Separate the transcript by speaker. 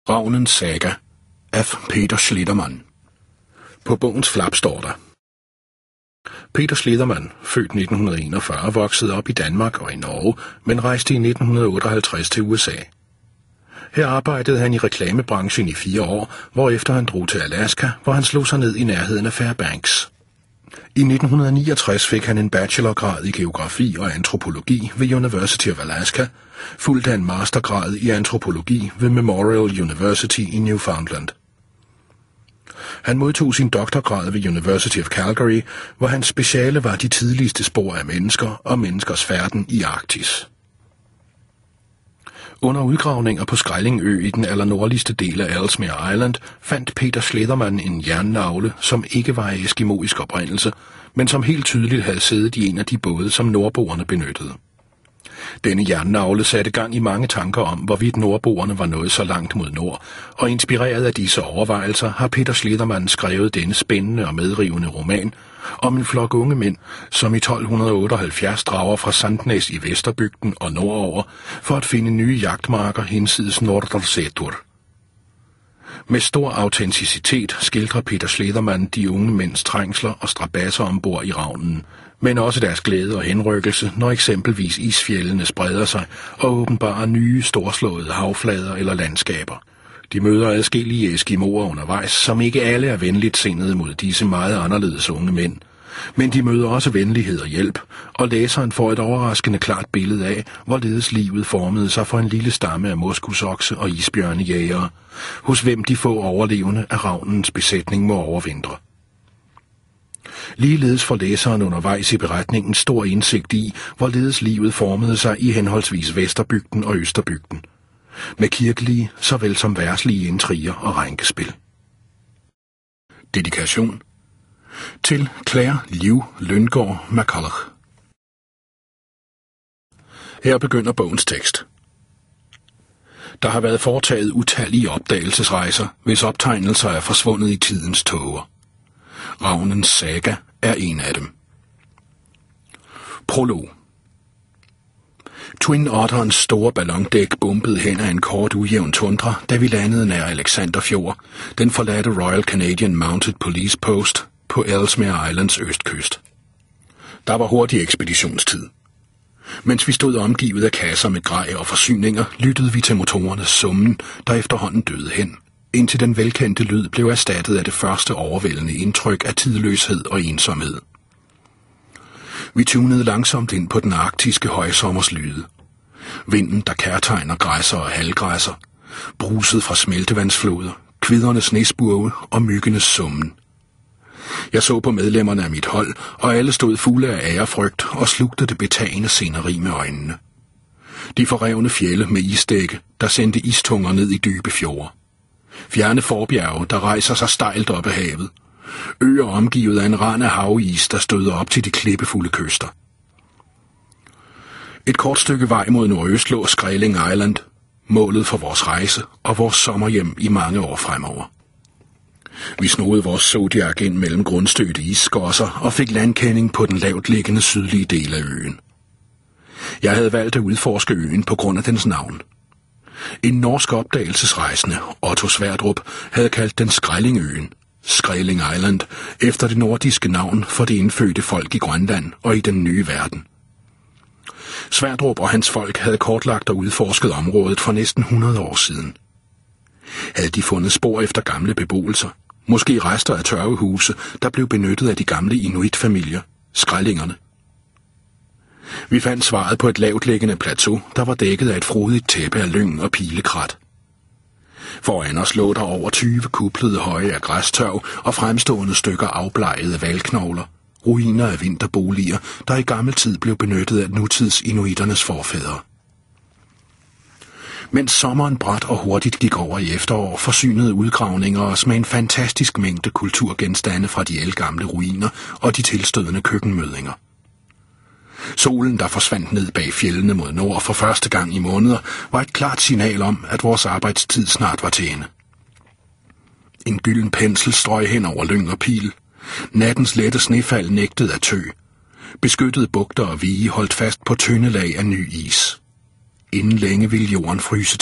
Speaker 1: Ravnens saga af Peter Schlittermann. På bogens flap står der: Peter Schlittermann, født 1941, voksede op i Danmark og i Norge, men rejste i 1958 til USA. Her arbejdede han i reklamebranchen i 4 år, hvorefter han drog til Alaska, hvor han slog sig ned i nærheden af Fairbanks. I 1969 fik han en bachelorgrad i geografi og antropologi ved University of Alaska, fulgt af en mastergrad i antropologi ved Memorial University i Newfoundland. Han modtog sin doktorgrad ved University of Calgary, hvor hans speciale var de tidligste spor af mennesker og menneskers færden i Arktis. Under udgravninger på Skrælingø i den allernordligste del af Ellesmere Island fandt Peter Schlittermann en jernnagle, som ikke var af eskimoisk oprindelse, men som helt tydeligt havde siddet i en af de både, som nordboerne benyttede. Denne jernnagle satte gang i mange tanker om, hvorvidt nordboerne var nået så langt mod nord, og inspireret af disse overvejelser har Peter Schlittermann skrevet denne spændende og medrivende roman om en flok unge mænd, som i 1278 drager fra Sandnes i Vesterbygden og nordover for at finde nye jagtmarker hinsides Norðursetur. Med stor autenticitet skildrer Peter Schlittermann de unge mænds trængsler og strabasser ombord i Ravnen, men også deres glæde og henrykkelse, når eksempelvis isfjeldene spreder sig og åbenbarer nye storslåede havflader eller landskaber. De møder adskillige eskimoer undervejs, som ikke alle er venligt sindede mod disse meget anderledes unge mænd. Men de møder også venlighed og hjælp, og læseren får et overraskende klart billede af, hvorledes livet formede sig for en lille stamme af moskusokse og isbjørnejægere, hos hvem de få overlevende af Ravnens besætning må overvintre. Ligeledes får læseren undervejs i beretningen stor indsigt i, hvorledes livet formede sig i henholdsvis Vesterbygden og Østerbygden, med kirkelige såvel som verdslige intriger og rænkespil. Dedikation til Claire Liv Lynggaard McCulloch. Her begynder bogens tekst. Der har været foretaget utallige opdagelsesrejser, hvis optegnelser er forsvundet i tidens tåger. Ravnens saga er en af dem. Prolog. Twin Otterens store ballondæk bombede hen ad en kort ujævn tundra, da vi landede nær Alexanderfjord, den forladte Royal Canadian Mounted Police Post på Ellesmere Islands østkyst. Der var hurtig ekspeditionstid. Mens vi stod omgivet af kasser med grej og forsyninger, lyttede vi til motorernes summen, der efterhånden døde hen, indtil den velkendte lyd blev erstattet af det første overvældende indtryk af tidløshed og ensomhed. Vi tunede langsomt ind på den arktiske højsommers lyde. Vinden, der kærtegner græsser og halvgræsser, bruset fra smeltevandsfloder, kviddernes snespurve og myggenes summen. Jeg så på medlemmerne af mit hold, og alle stod fulde af ærefrygt og slugte det betagende sceneri med øjnene. De forrevne fjelde med isdække, der sendte istunger ned i dybe fjorde. Fjerne forbjerge, der rejser sig stejlt op ad havet. Øer omgivet af en rand af havis, der støder op til de klippefulde kyster. Et kort stykke vej mod nordøst lå Skræling Island, målet for vores rejse og vores sommerhjem i mange år fremover. Vi snodede vores Zodiac ind mellem grundstødte isskosser og fik landkending på den lavt liggende sydlige del af øen. Jeg havde valgt at udforske øen på grund af dens navn. En norsk opdagelsesrejsende, Otto Sverdrup, havde kaldt den Skrællingøen, Skræling Island, efter det nordiske navn for det indfødte folk i Grønland og i den nye verden. Sverdrup og hans folk havde kortlagt og udforsket området for næsten 100 år siden. Havde de fundet spor efter gamle beboelser, måske rester af tørvehuse, der blev benyttet af de gamle inuitfamilier, skrællingerne. Vi fandt svaret på et lavtliggende plateau, der var dækket af et frodigt tæppe af lyng og pilekrat. Foran os lå der over 20 kuplede høje af græstørv og fremstående stykker afblegede hvalknogler, ruiner af vinterboliger, der i gammel tid blev benyttet af nutids inuiternes forfædre. Mens sommeren brat og hurtigt gik over i efterår, forsynede udgravninger os med en fantastisk mængde kulturgenstande fra de ældgamle ruiner og de tilstødende køkkenmøddinger. Solen, der forsvandt ned bag fjeldene mod nord for første gang i måneder, var et klart signal om, at vores arbejdstid snart var til ende. En gylden pensel strøg hen over lyng og pil. Nattens lette snefald nægtede at tø. Beskyttede bugter og vige holdt fast på tynde lag af ny is. Inden længe ville jorden fryse